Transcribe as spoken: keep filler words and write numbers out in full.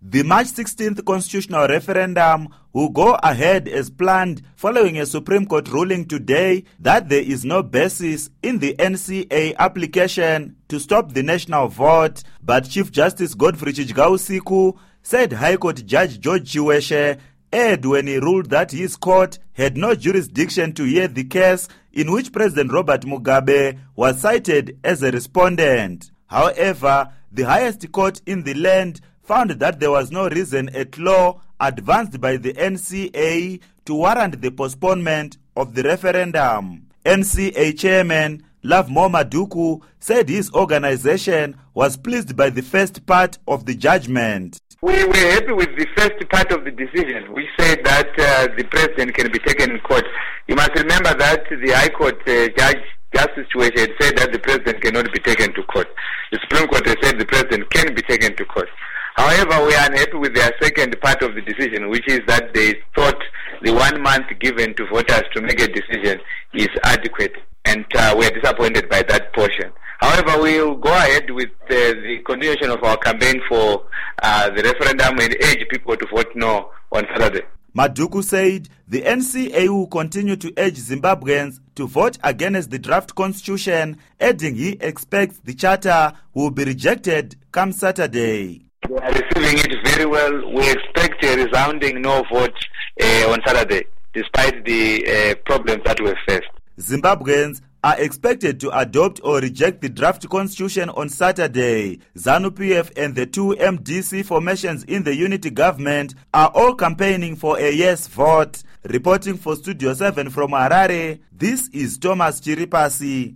The March sixteenth constitutional referendum will go ahead as planned following a Supreme Court ruling today that there is no basis in the N C A application to stop the national vote, but Chief Justice Godfrey Chijgausiku said High Court Judge George Chiweshe erred when he ruled that his court had no jurisdiction to hear the case in which President Robert Mugabe was cited as a respondent. However, the highest court in the land found that there was no reason at law advanced by the N C A to warrant the postponement of the referendum. N C A Chairman Lovemore Maduku said his organization was pleased by the first part of the judgment. We were happy with the first part of the decision. We said that uh, the president can be taken in court. You must remember that the High Court uh, Judge Justice Chiweshe had said that the president cannot be taken to court. The Supreme Court has said the president can be taken to court. However, we are unhappy with their second part of the decision, which is that they thought the one month given to voters to make a decision is adequate, and uh, we are disappointed by that portion. However, we will go ahead with uh, the continuation of our campaign for uh, the referendum and urge people to vote no on Saturday. Maduku said the N C A will continue to urge Zimbabweans to vote against the draft constitution, adding he expects the charter will be rejected come Saturday. They are receiving it very well. We expect a resounding no vote uh, on Saturday, despite the uh, problems that we faced. Zimbabweans are expected to adopt or reject the draft constitution on Saturday. ZANU-P F and the two M D C formations in the unity government are all campaigning for a yes vote. Reporting for Studio seven from Harare, this is Thomas Chiripasi.